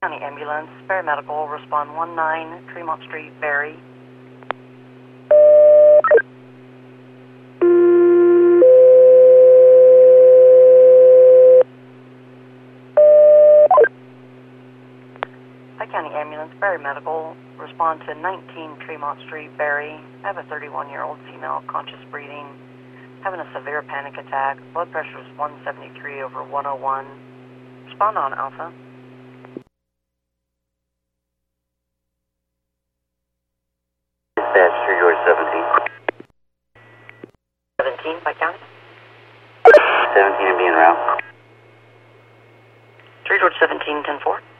County Ambulance, paramedical, respond 19 Tremont Street, Barry. Hi County Ambulance, paramedical, respond to 19 Tremont Street, Barry. I have a 31-year-old female, conscious breathing, having a severe panic attack. Blood pressure is 173 over 101. Respond on Alpha. Dispatch 3 George 17. 17 by county? 17 and being route. 3 George 17, 10-4.